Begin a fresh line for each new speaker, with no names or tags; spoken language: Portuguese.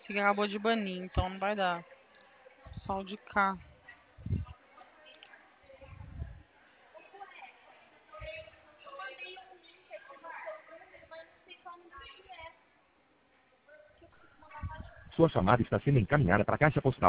Esse aqui acabou de banir, então não vai dar. Só o de cá.
Sua chamada está sendo encaminhada para a caixa postal